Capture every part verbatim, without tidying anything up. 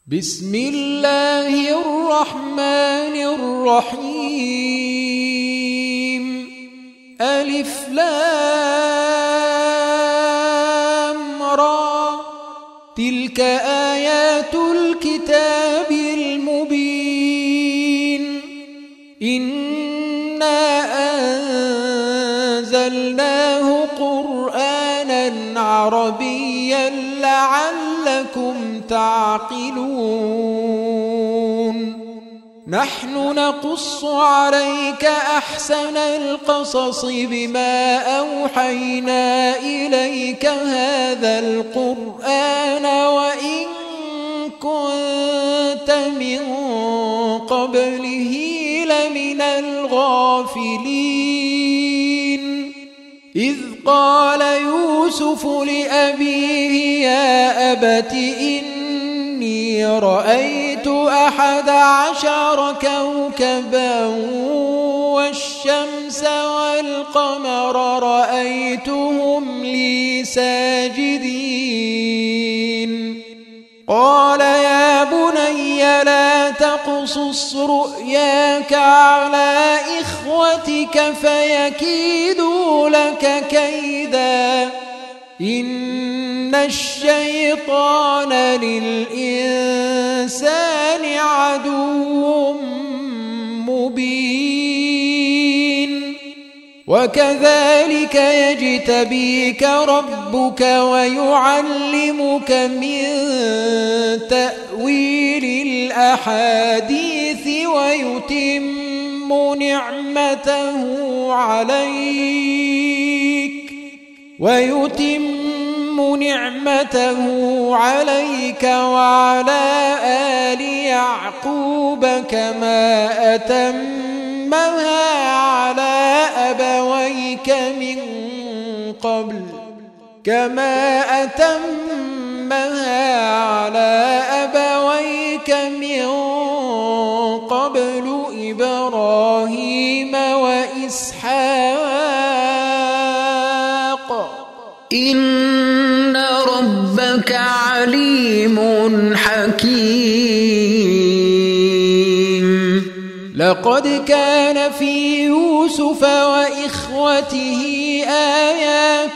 بسم الله الرحمن الرحيم. ألف لام را، تلك آيات الكتاب المبين. إنا أنزلناه قرآنا عربيا لعلكم تعقلون. نحن نقص عليك أحسن القصص بما أوحينا إليك هذا القرآن وإن كنت من قبله لمن الغافلين. إذ قال يوسف لأبيه يا أبت إني رأيت أحد عشر كوكبا والشمس والقمر رأيتهم لي ساجدين. قال يا بني لا تقصص رؤياك على إخوتك فيكيدوا لك كيدا، إن الشيطان للإنسان عدو مبين. وكذلك يجتبيك ربك ويعلمك من تأويل الأحاديث ويتم نعمته عليك ويتم نعمته عليك وعلى آل يعقوب كما أتمها على أبويك من قبل كما أتمها على أبويك من قبل إبراهيم وإسحاق إن ربك عليم حكيم. لقد كان في يوسف وإخوته آيات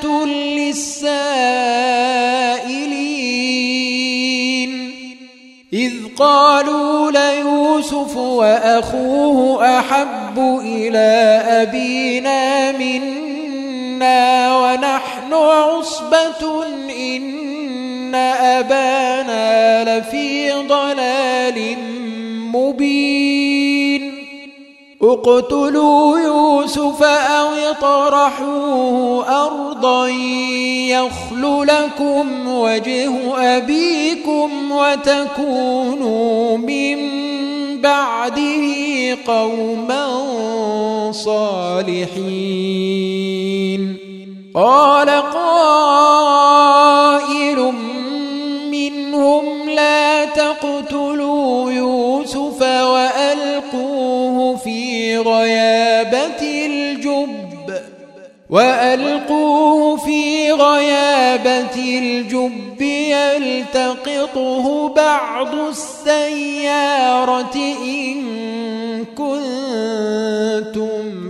للسائلين، إذ قالوا ليوسف وأخوه أحب إلى أبينا منا ونحن عصبة إن أبانا لفي ضلال مبين. اقتلوا يوسف أو اطرحوه أرضا يخل لكم وجه أبيكم وتكونوا من بعده قوما صالحين. قال قائل منهم لا تقتلوا يوسف وألقوه في غيابة الجب وألقوه في غيابة الجب يلتقطه بعض السيارة إن كنتم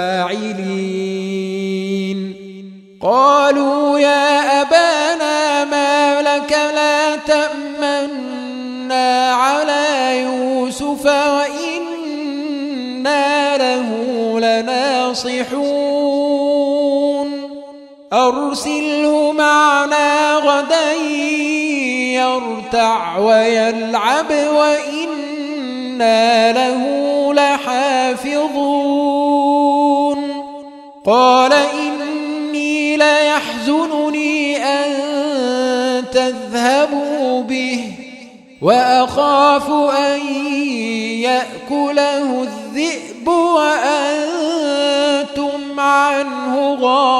فاعلين. قالوا يا أبانا ما لك لا تأمنا على يوسف وإنا له لناصحون. أرسله معنا غدا يرتع ويلعب وإنا له لحافظون. قال إني ليحزنني أن تذهبوا به وأخاف أن يأكله الذئب وأنتم عنه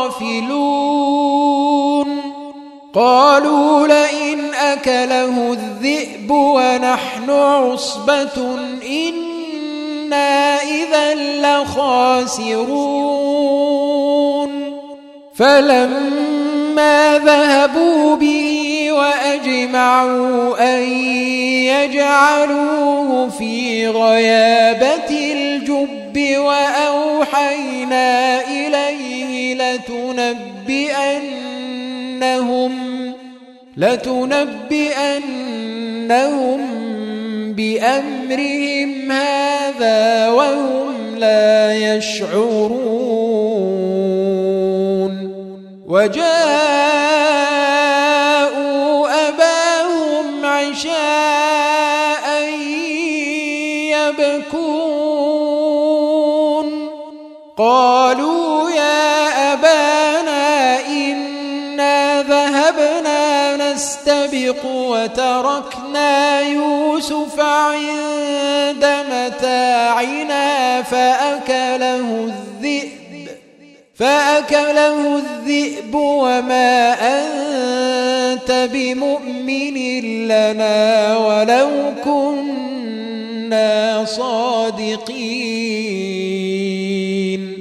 غافلون. قالوا لئن أكله الذئب ونحن عصبة إنا إذا لخاسرون. فلما ذهبوا به وأجلوا أجمعوا أن يجعلوه في غيابة الجب وأوحينا إليه لتنبئنهم لتنبئنهم بأمرهم هذا وهم لا يشعرون وجاءوا أباهم عشاء يبكون قالوا يا أبانا إنا ذهبنا نستبق وتركنا يوسف عند متاعنا فأكله الذئب فأكله الذئب وما أنت بمؤمن لنا ولو كنا صادقين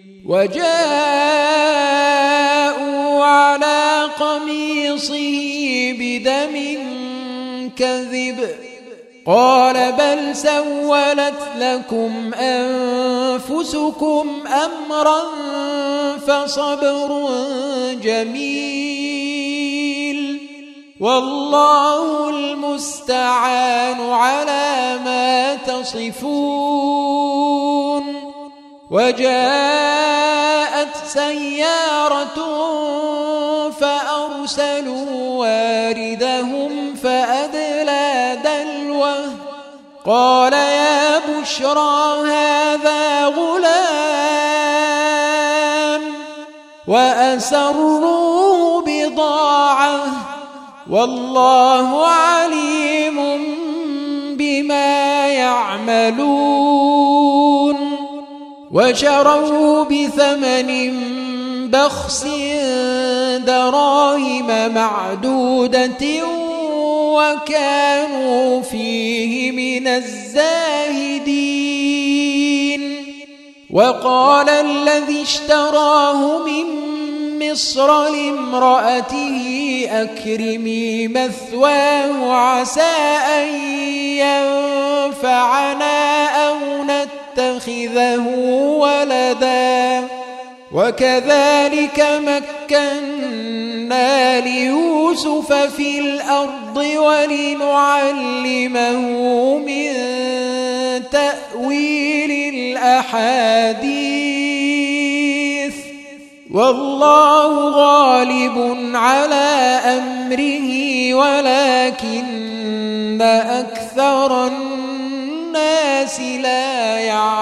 وجاءوا على قميصه بدم كذب قال بل سولت لكم أنفسكم أمرا فصبر جميل والله المستعان على ما تصفون وجاءت سيارة فأرسلوا واردهم فأدلى دلوه قال يا بشرى هذا غلام وأسروه بضاعة والله عليم بما يعملون وشروه بثمن بخس دراهم معدودة وكانوا فيه من الزاهدين وقال الذي اشتراه من مصر لامرأته أكرمي مثواه عسى أن ينفعنا أو نتخذه ولدا وكذلك مكنا ليوسف في الأرض ولنعلمه من تأويل الأحاديث والله غالب على أمره ولكن أكثر الناس لا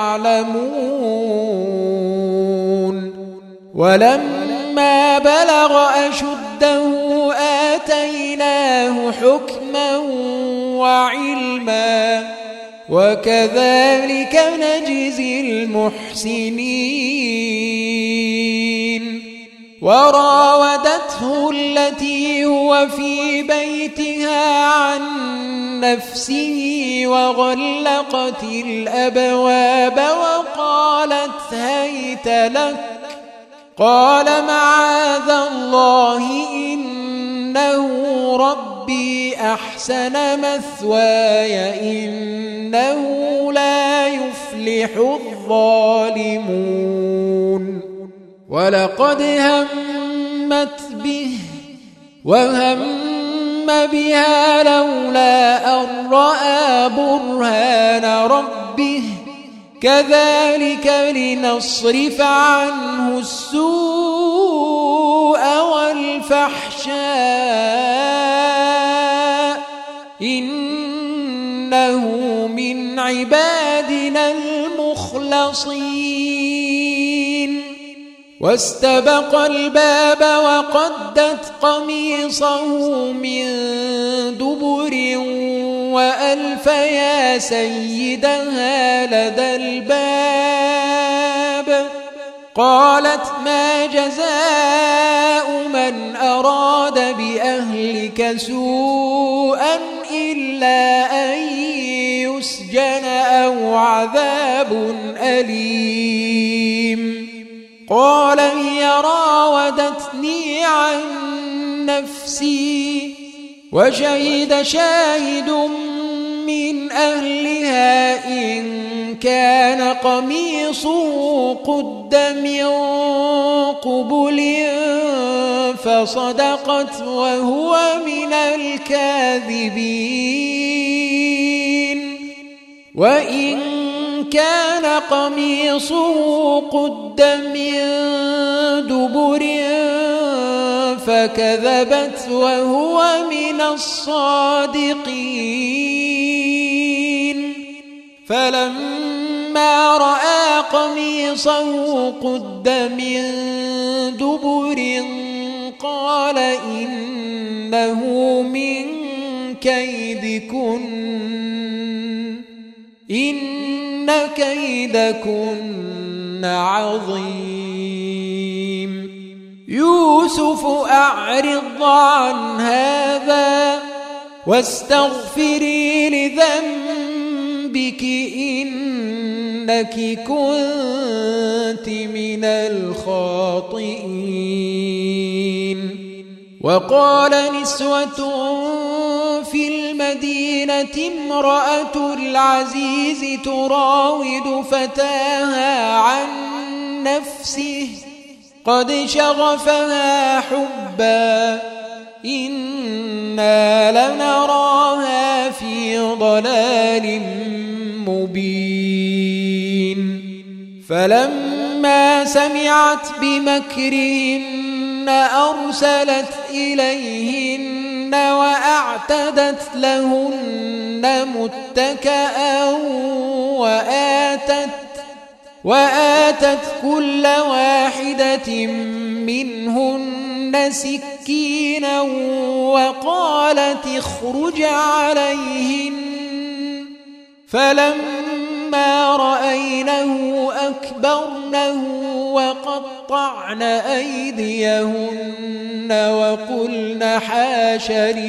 يعلمون ولما بلغ أشده آتيناه حكما وعلما وكذلك نجزي المحسنين وراودته التي هو في بيتها عن نفسه وغلقت الأبواب وقالت هيت لك قال معاذ الله إنه ربي أحسن مثواي إنه لا يفلح الظالمون ولقد همت به وهم بها لولا أن رأى برهان ربه كذلك لنصرف عنه السوء والفحشاء إنه من عبادنا المخلصين واستبق الباب وقدت قميصه من دبر وألف يا سيدها لدى الباب قالت ما جزاء من أراد بأهلك سوءا إلا أن يسجن أو عذاب أليم قال هي راودتني عن نفسي وشهد شاهد من أهلها إن كان قميصه قد من قبل فصدقت وهو من الكاذبين وإن كان قميصه قد من دبر فكذبت وهو من الصادقين فلما رأى قميصه قد من دبر قال إنه من كيدكن إن كيدكن عظيم يوسف أعرض عن هذا واستغفري لذنبك إنك كنت من الخاطئين وقال نسوة في المدينة امرأة العزيز تراود فتاها عن نفسه قد شغفها حبا إنا لنراها في ضلال مبين فلما سمعت بمكرهن أرسلت إليهن وأعتدت لهن متكئا وآتت وآتت كل واحدة منهن سكينا وقالت اخرج عليهن فلما رأينه أكبرنه وقطعن أيديهن وقلن حاش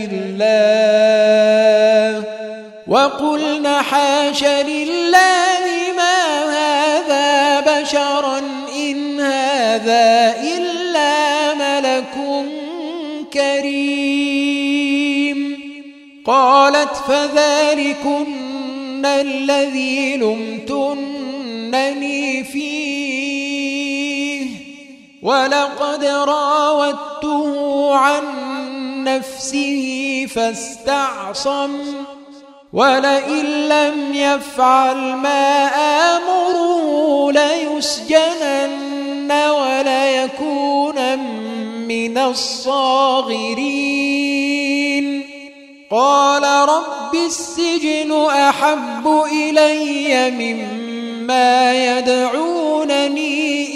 لله وقلن حاش لله ما هذا بشرا إن هذا إلا ملك كريم قالت فذلكن الذي لمتنني فيه ولقد راودته عن نفسه فاستعصم ولئن لم يفعل ما آمره ليسجنن وليكون من الصاغرين قال رب السجن أحب إلي مما يدعونني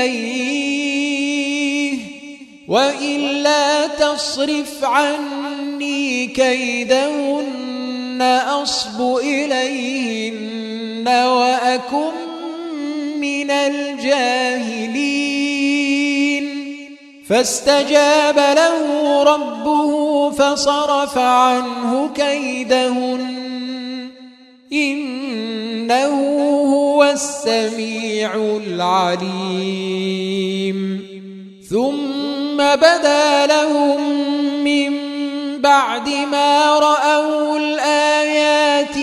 إليه وإلا تصرف عني كيدهن أصب إليهن وأكن من الجاهلين فاستجاب له ربه فصرف عنه كيدهن إنه هو السميع العليم ثم بدا لهم من بعد ما رأوا الآيات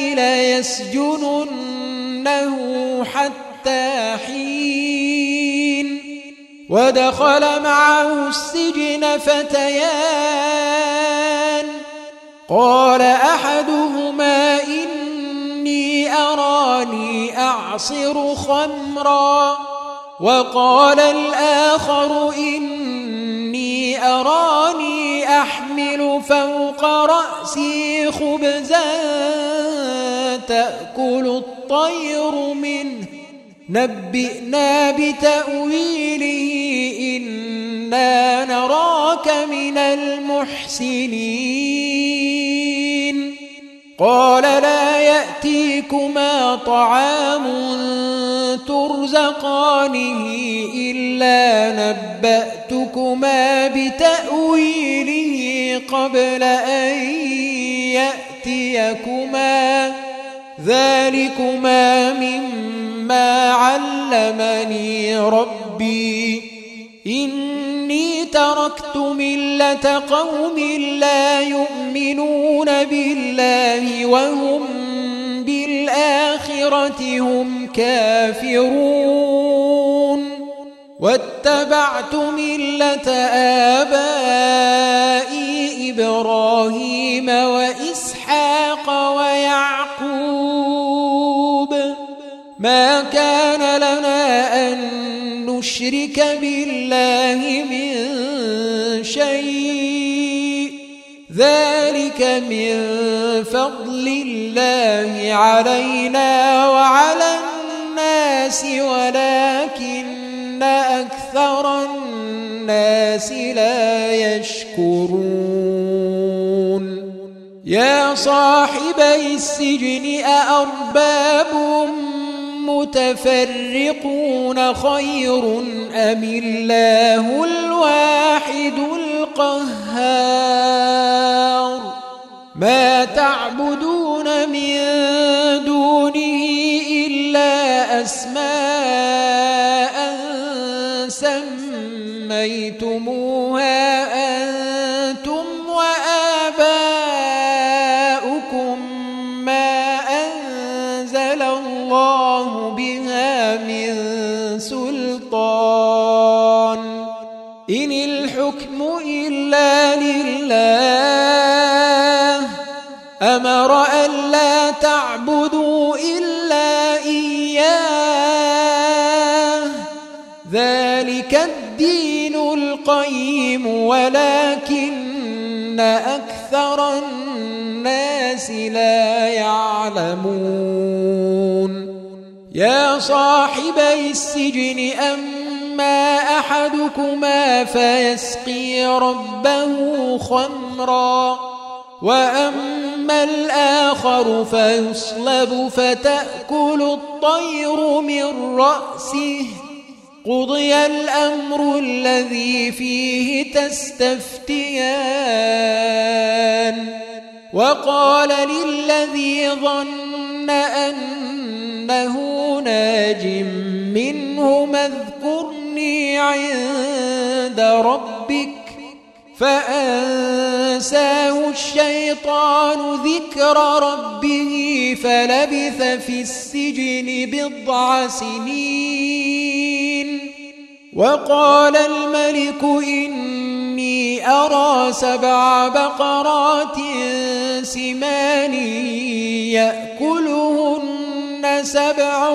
ليسجننه حتى حين ودخل معه السجن فتيان قال أحدهما إني أراني أعصر خمرا وقال الآخر إني أراني أحمل فوق رأسي خبزا تأكل الطير منه نبئنا بتأويله إنا نراك من المحسنين قال لا يأتيكما طعام ترزقانه إلا نبأتكما بتأويله قبل أن يأتيكما ذلكما مما علمني ربي إني تركت ملة قوم لا يؤمنون بالله وهم بالآخرة هم كافرون واتبعت ملة آبائي إبراهيم وإسحاق ويعقوب ما كان لنا أن نشرك بالله من شيء ذلك من فضل الله علينا وعلى الناس ولكن أكثر الناس لا يشكرون يا صاحبي السجن أأرباب متفرقون خير أم الله الواحد القهار ما تعبدون من دونه إلا أسماء سميتموها أنتم وآباؤكم ما أنزل الله بها من سلطان إن الحكم إلا لله أمر ألا تعبدوا إلا إياه ذلك الدين القيم ولكن أكثر الناس لا يعلمون يا صاحبي السجن أما أحدكما فيسقي ربه خمرا وأما الآخر فيصلب فتأكل الطير من رأسه قضي الأمر الذي فيه تستفتيان وقال للذي ظن أنه ناج منهما اذكرني عند ربك فأنساه الشيطان ذكر ربه فلبث في السجن بضع سنين وقال الملك إني أرى سبع بقرات سمان يأكلهن سبع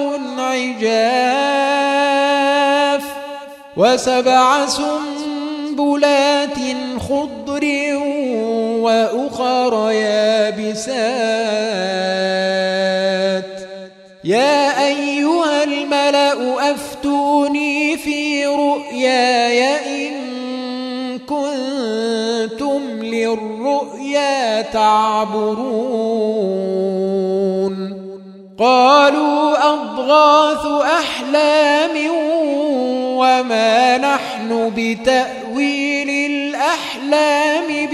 عجاف وسبع سنبلات خضر وأخر يابسات يا أيها الملأ أفتوني في رؤياي إن كنتم للرؤيا تعبرون قالوا أضغاث أحلام وما نحن بتأويل الأحلام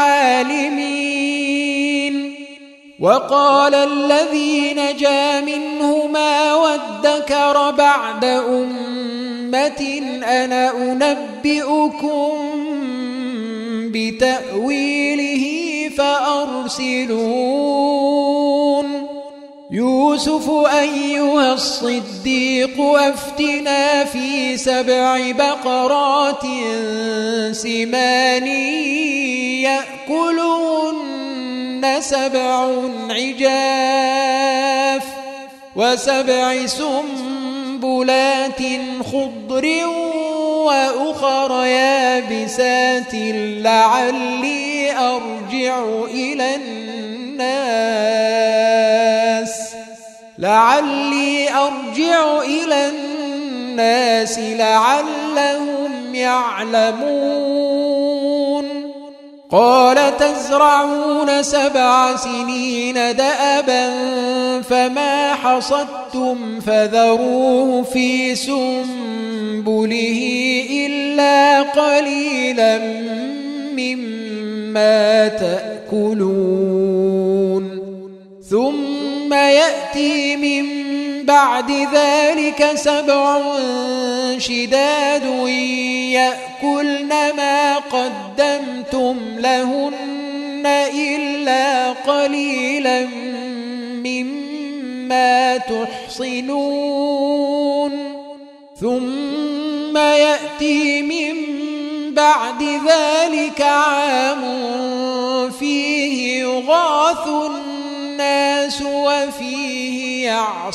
بعالمين وقال الذي نجا منهما وادكر بعد أمة أنا أنبئكم بتأويله فأرسلون يوسف أيها الصديق أفتنا في سبع بقرات سمان يأكلهن سبع عجاف وسبع سنبلات خضر وأخر يابسات لعلي أرجع إلى الناس لعلي أرجع إلى الناس لعلهم يعلمون قال تزرعون سبع سنين دأبا فما حصدتم فذروه في سنبله إلا قليلا مما تأكلون ثم يأتي من بعد ذلك سبع شداد يأكلون يأكلن ما قدمتم لهن إلا قليلا مما تحصنون ثم يأتي من بعد ذلك عام فيه يغاث الناس وفيه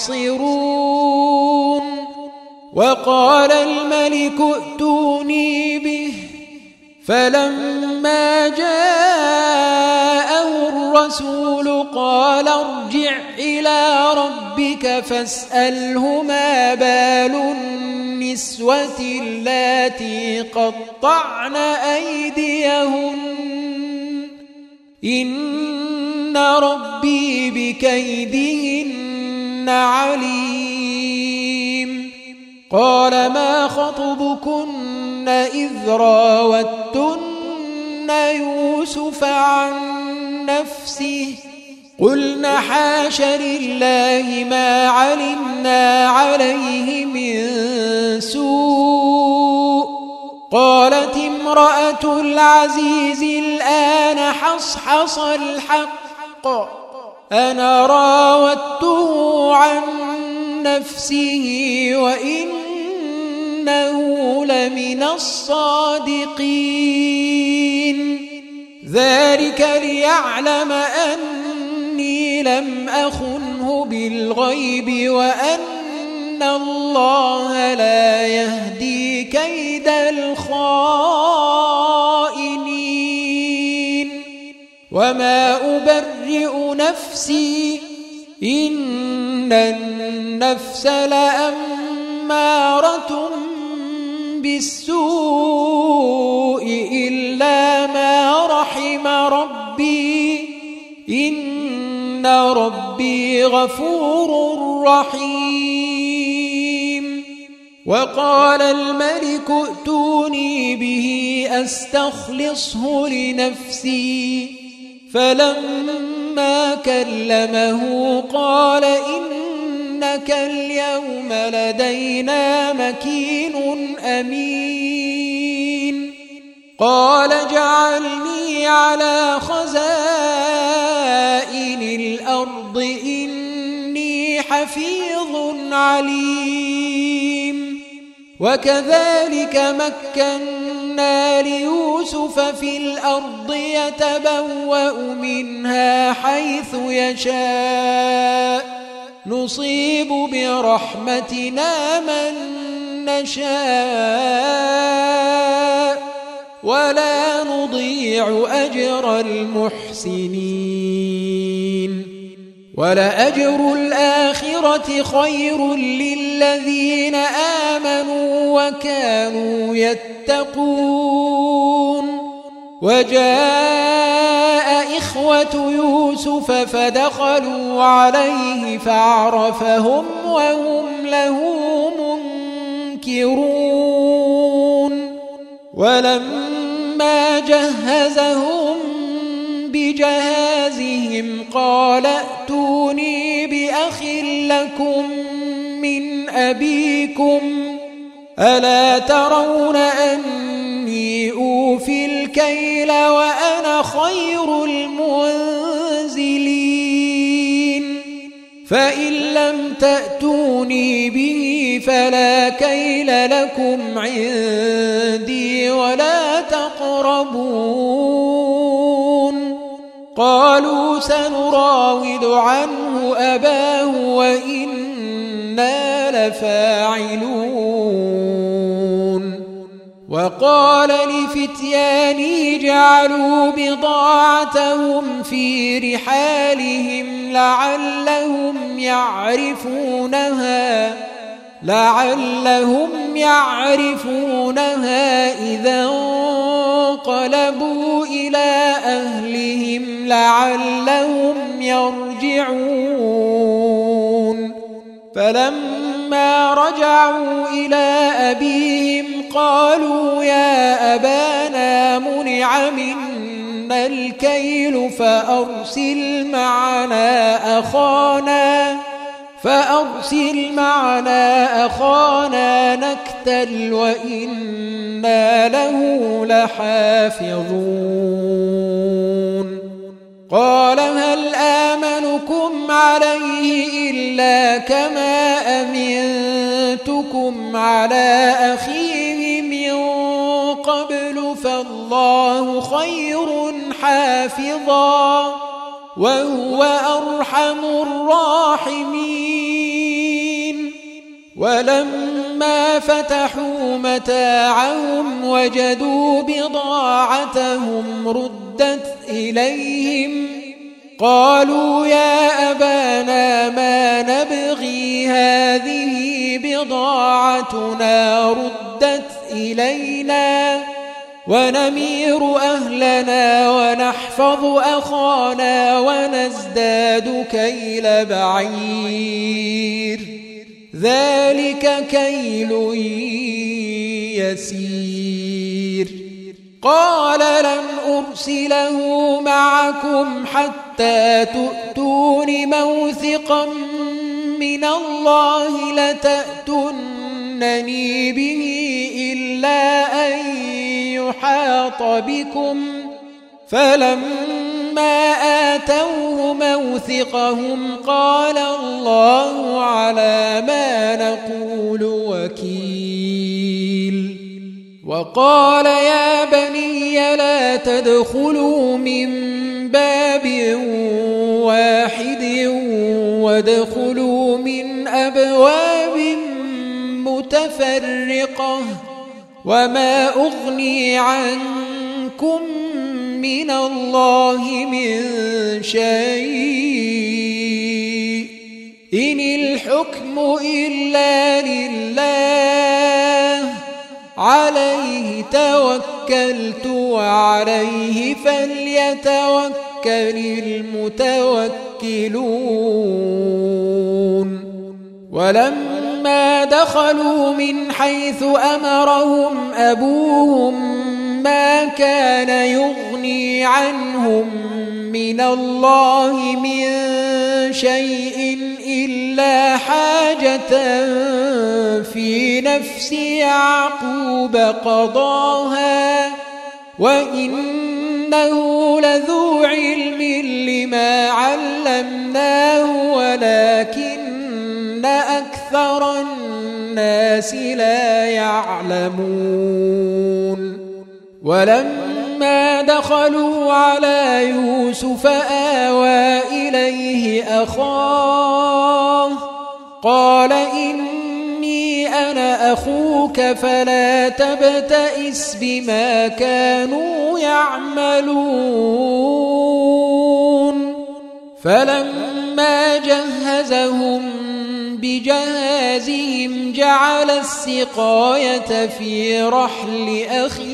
يعصرون وقال الملك ائتوني به فلما جاءه الرسول قال ارجع إلى ربك فاسأله ما بال النسوة اللاتي قطعن أيديهن إن ربي بكيدهن عليم قال ما خطبكن إذ راوتن يوسف عن نفسه قلنا حاش لله ما علمنا عليه من سوء قالت امرأة العزيز الآن حصحص الحق أنا راودته عن نفسه وإنه لمن الصادقين ذلك ليعلم أني لم أخنه بالغيب وأن الله لا يهدي كيد الخائنين وما أبرئ نفسي إن النفس لأمارة بالسوء إلا ما رحم ربي إن ربي غفور رحيم وقال الملك ائتوني به أستخلصه لنفسي فلما كلمه قال إنك اليوم لدينا مكين أمين قال اجعلني على خزائن الأرض إني حفيظ عليم وكذلك مكنا ليوسف في الأرض يتبوأ منها حيث يشاء نصيب برحمتنا من نشاء ولا نضيع أجر المحسنين ولأجر الآخرة خير للذين آمنوا وكانوا يتقون وجاء إخوة يوسف فدخلوا عليه فعرفهم وهم له منكرون ولما جهزهم بجهازهم قال ائتوني بأخ لكم من أبيكم ألا ترون أني أوفي الكيل وأنا خير المنزلين فإن لم تأتوني به فلا كيل لكم عندي ولا تقربون قالوا سنراود عنه أباه وإنا لفاعلون وقال لفتيانه جعلوا بضاعتهم في رحالهم لعلهم يعرفونها لعلهم يعرفونها إذا انقلبوا إلى أهلهم لعلهم يرجعون فلما رجعوا إلى أبيهم قالوا يا أبانا منع منا الكيل فأرسل معنا أخانا فأرسل معنا أخانا نكتل وإنا له لحافظون قال هل آمنكم عليه إلا كما أمنتكم على أخيه من قبل فالله خير حافظا وهو أرحم الراحمين ولما فتحوا متاعهم وجدوا بضاعتهم ردت إليهم قالوا يا أبانا ما نبغي هذه بضاعتنا ردت إلينا ونمير أهلنا ونحفظ أخانا ونزداد كيل بعير ذلك كيل يسير قال لن أرسله معكم حتى تؤتون موثقا من الله لتأتونني به إلا أن يحاط بكم فلما آتوه موثقهم قال الله على ما نقول وكيل وقال يا بني لا تدخلوا من باب واحد وادخلوا من أبواب متفرقة وما أغني عنكم من الله من شيء إن الحكم إلا لله عليه توكلت وعليه فليتوكل المتوكلون ولما دخلوا من حيث أمرهم أبوهم ما كان يغني عنهم من الله من شيء إلا حاجة في نفس يعقوب قضاها وإنه لذو علم لما علمناه ولكن أكثر الناس لا يعلمون ولما دخلوا على يوسف آوى إليه أخاه قال إني أنا أخوك فلا تبتئس بما كانوا يعملون فلما جهزهم بجهازهم جعل السقاية في رحل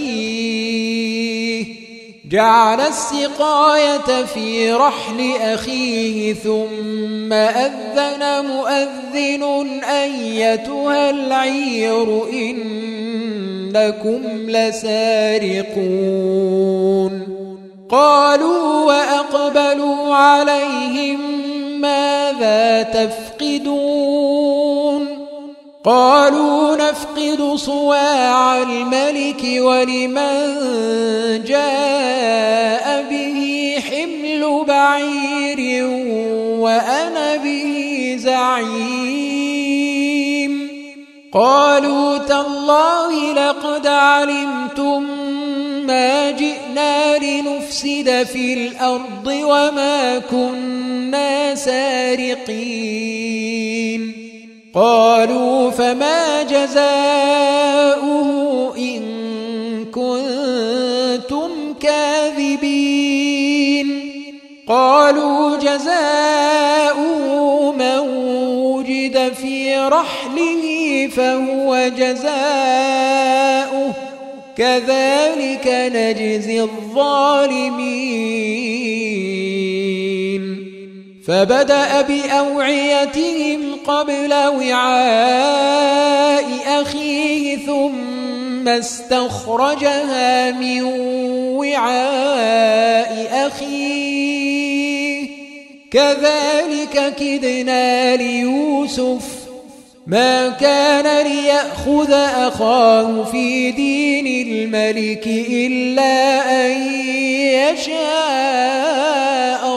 أخيه جعل السقاية في رحل أخيه ثم أذن مؤذن أيتها العير إنكم لسارقون قالوا وأقبلوا عليهم ماذا تفقدون قالوا نفقد صواع الملك ولمن جاء به حمل بعير وأنا به زعيم قالوا تالله لقد علمتم ما جئنا لنفسد في الأرض وما كنا سارقين قالوا فما جزاؤه إن كنتم كاذبين قالوا جزاؤه من وجد في رحله فهو جزاؤه كذلك نجزي الظالمين فبدأ بأوعيتهم قبل وعاء أخيه ثم استخرجها من وعاء أخيه كذلك كدنا ليوسف ما كان ليأخذ أخاه في دين الملك إلا أن يشاء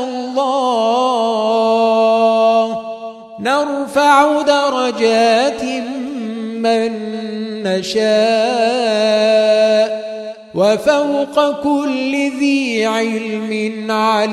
الله نرفع درجات من نشاء وفوق كل ذي علم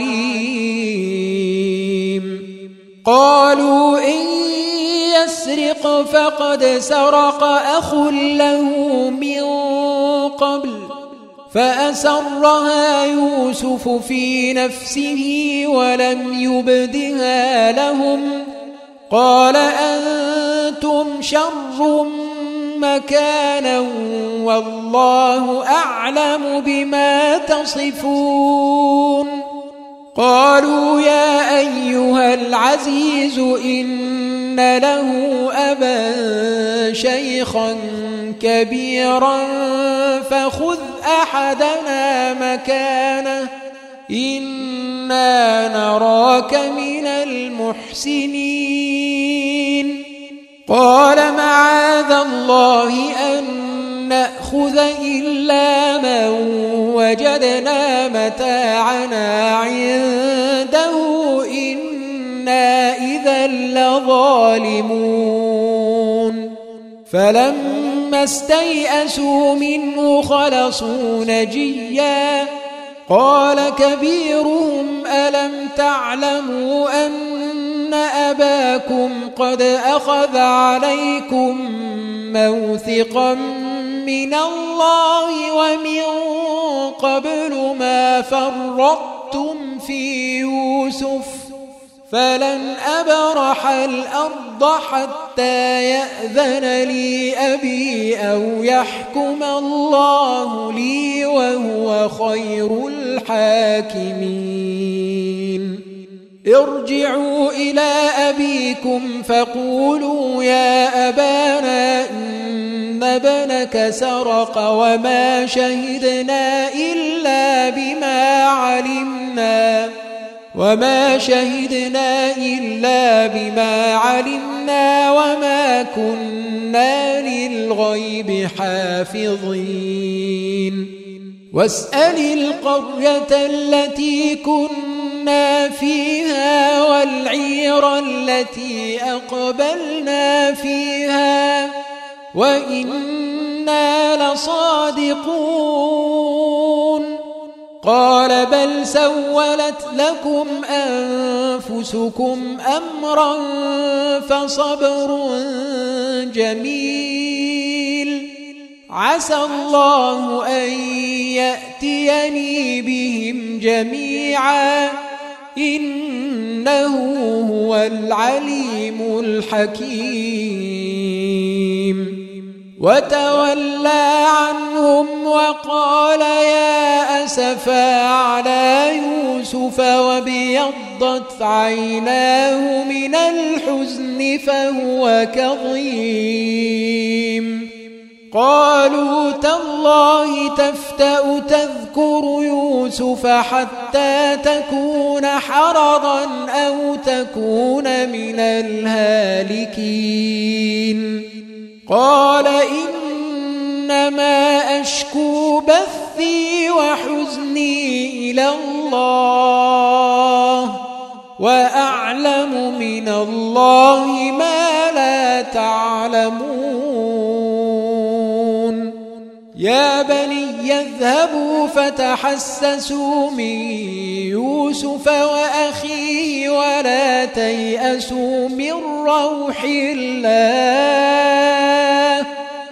عليم. قالوا إن يسرق فقد سرق أخ له من قبل فأسرها يوسف في نفسه ولم يبدها لهم قال أنتم شر مكانا والله أعلم بما تصفون. قالوا يا أيها العزيز إن له أبا شيخا كبيرا فخذ أحدنا مكانه إنا نراك من المحسنين. قال معاذ الله أن نأخذ إلا من وجدنا متاعنا عنده إنا إذا لظالمون. فلما استيئسوا منه خلصوا نجيا قال كبيرهم ألم تعلموا أن أباكم قد أخذ عليكم موثقا من الله ومن قبل ما فرطتم في يوسف فلن أبرح الأرض حتى يأذن لي أبي أو يحكم الله لي وهو خير الحاكمين. ارجعوا إلى أبيكم فقولوا يا أبانا إن ابنك سرق وما شهدنا إلا بما علمنا وما شهدنا إلا بما علمنا وما كنا للغيب حافظين. واسأل القرية التي كنا فيها والعير التي أقبلنا فيها وإنا لصادقون. قال بل سولت لكم أنفسكم أمرا فصبر جميل عسى الله أن يأتيني بهم جميعا إنه هو العليم الحكيم. وتولى عنهم وقال يا أسفا على يوسف وابيضت عيناه من الحزن فهو كظيم. قالوا تالله تفتأ تذكر يوسف حتى تكون حرضا أو تكون من الهالكين. قال إنما أشكو بثي وحزني إلى الله وأعلم من الله ما لا تعلمون. يا بني يذهبوا فتحسسوا من يوسف وأخيه ولا تيأسوا من روح الله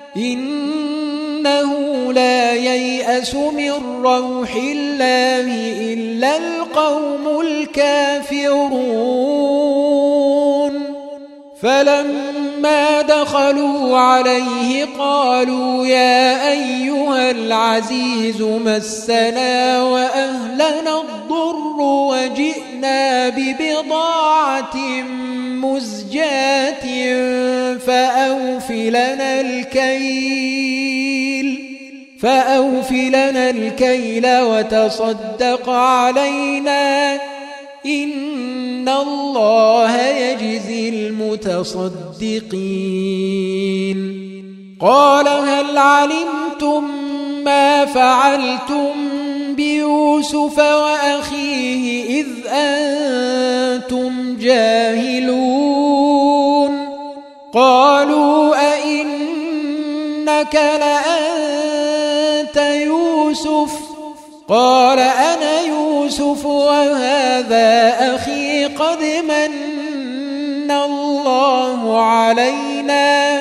إنه لا ييأس من روح الله إلا القوم الكافرون. فلما دخلوا عليه قالوا يا أيها العزيز مسنا وأهلنا الضر وجئنا ببضاعة مزجاة فأوف لنا الكيل فأوف لنا الكيل وتصدق علينا إن الله يجزي المتصدقين قال هل علمتم ما فعلتم بيوسف وأخيه إذ أنتم جاهلون قالوا أئنك لأنت يوسف قال أنا يوسف وهذا أخي قد من الله علينا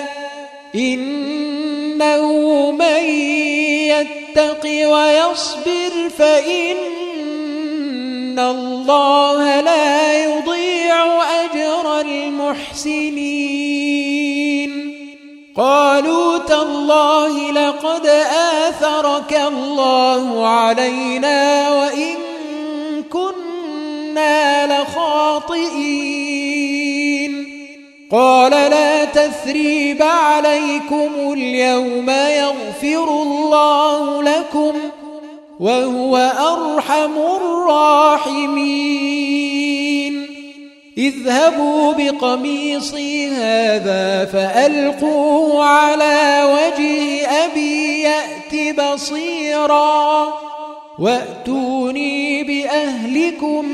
إنه من يتق ويصبر فإن الله لا يضيع أجر المحسنين قالوا تالله لقد آثرك الله علينا وإن كنا لخاطئين قال لا تثريب عليكم اليوم يغفر الله لكم وهو أرحم الراحمين اذهبوا بقميصي هذا فألقوه على وجه أبي يأت بصيرا وأتوني بأهلكم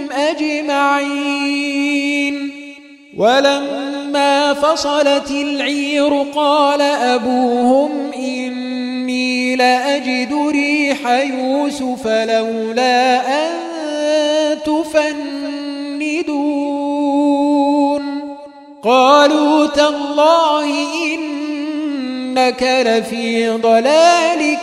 أجمعين ولما فصلت العير قال أبوهم إني لأجد ريح يوسف لولا أن تفندون قالوا تالله إنك لفي ضلالك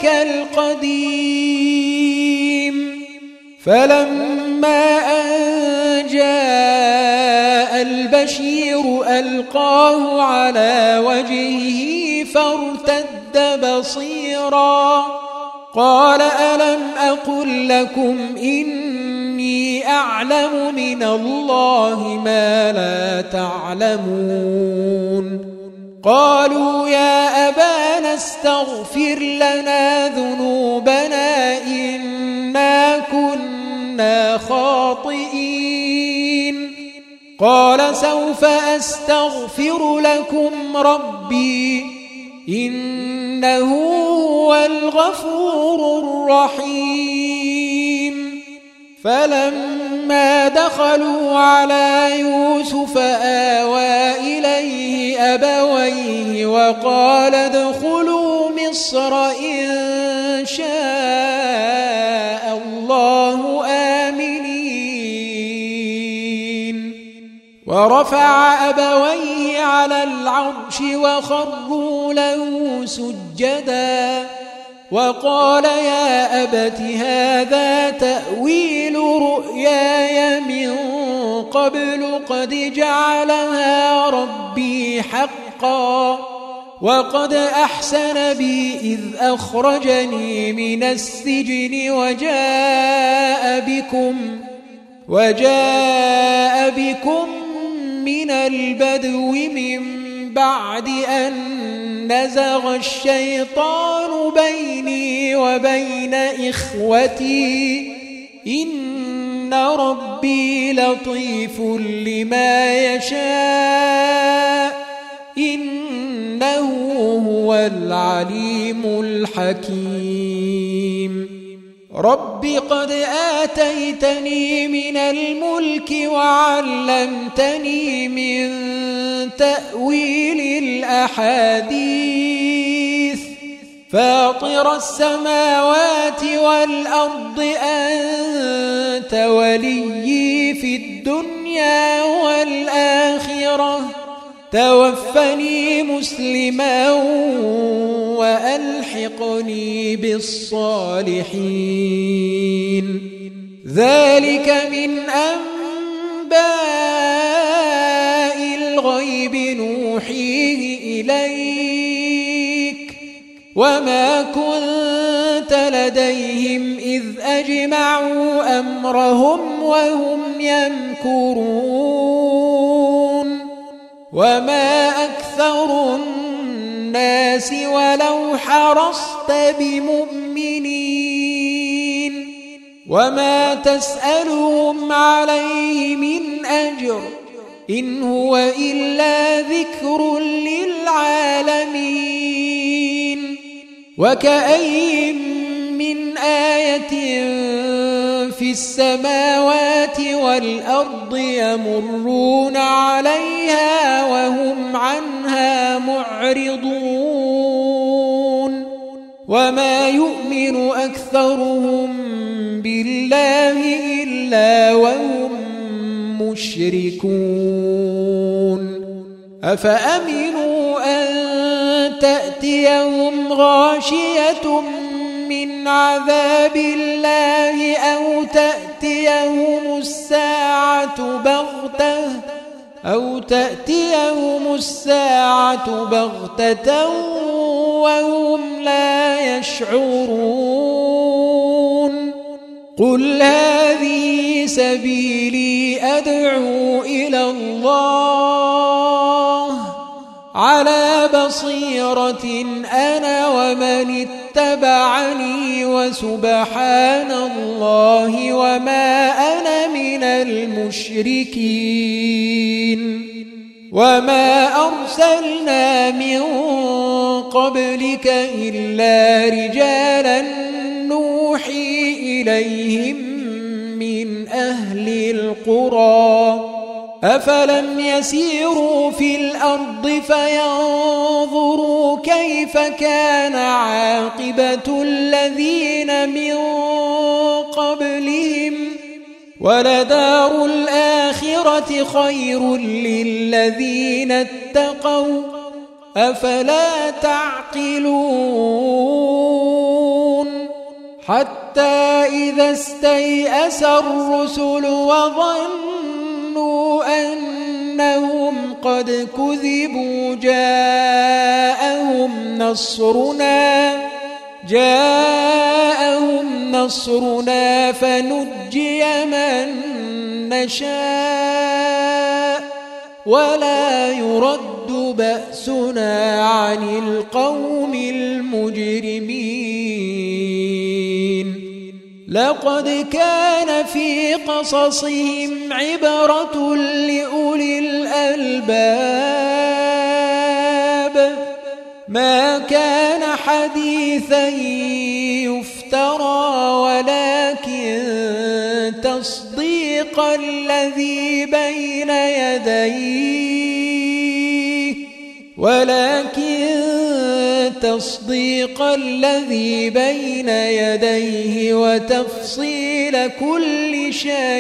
القديم فلما أن جاء البشير ألقاه على وجهه فارتد بصيرا قال ألم أقل لكم إني أعلم من الله ما لا تعلمون قالوا يا أبانا استغفر لنا ذنوبنا إنا كنا خاطئين قال سوف أستغفر لكم ربي إنه هو الغفور الرحيم فلما دخلوا على يوسف آوى إليه أبويه وقال ادخلوا مصر إن شاء الله آمنين ورفع أبويه على العرش وخروا له سجدا وقال يا أبت هذا تأويل رؤياي من قبل قد جعلها ربي حقا وقد أحسن بي إذ أخرجني من السجن وجاء بكم وجاء بكم من البدو من بعد أن نزغ الشيطان بيني وبين إخوتي إن ربي لطيف لما يشاء إنه هو العليم الحكيم رب قد آتيتني من الملك وعلمتني من تأويل الأحاديث فاطر السماوات والأرض أنت وليي في الدنيا والآخرة توفني مسلما وألحقني بالصالحين ذلك من أنباء الغيب نوحيه إليك وما كنت لديهم إذ أجمعوا أمرهم وهم يمكرون وما أكثر الناس ولو حرصت بمؤمنين وما تسألهم عليه من أجر إن هو إلا ذكر للعالمين وكأي من آية في السماوات والأرض يمرون عليها وهم عنها معرضون وما يؤمن أكثرهم بالله إلا وهم مشركون أفأمنوا أن تأتيهم غاشية من عذاب الله أو تأتيهم الساعة بغتة أو تأتيهم الساعة بغتة وهم لا يشعرون قل هذه سبيلي أدعو إلى الله على بصيرة أنا ومن اتبعني وسبحان الله وما أنا من المشركين وما أرسلنا من قبلك إلا رجالا نوحي إليهم من أهل القرى أفلم يسيروا في الأرض فينظروا كيف كان عاقبة الذين من قبلهم ولدار الآخرة خير للذين اتقوا أفلا تعقلون حتى إذا استيأس الرسل وظنوا أنهم قد كذبوا جاءهم نصرنا جاءهم نصرنا فنجي من نشاء ولا يرد بأسنا عن القوم المجرمين لقد كان في قصصهم عبرة لأولي الألباب ما كان حديثا يفترى ولكن تصديق الذي بين يديه ولكن تصديق الذي بين يديه وتفصيل كل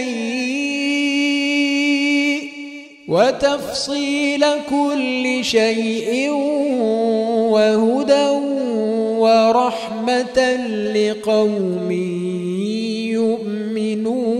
شيء وتفصيل كل شيء وهدى ورحمة لقوم يؤمنون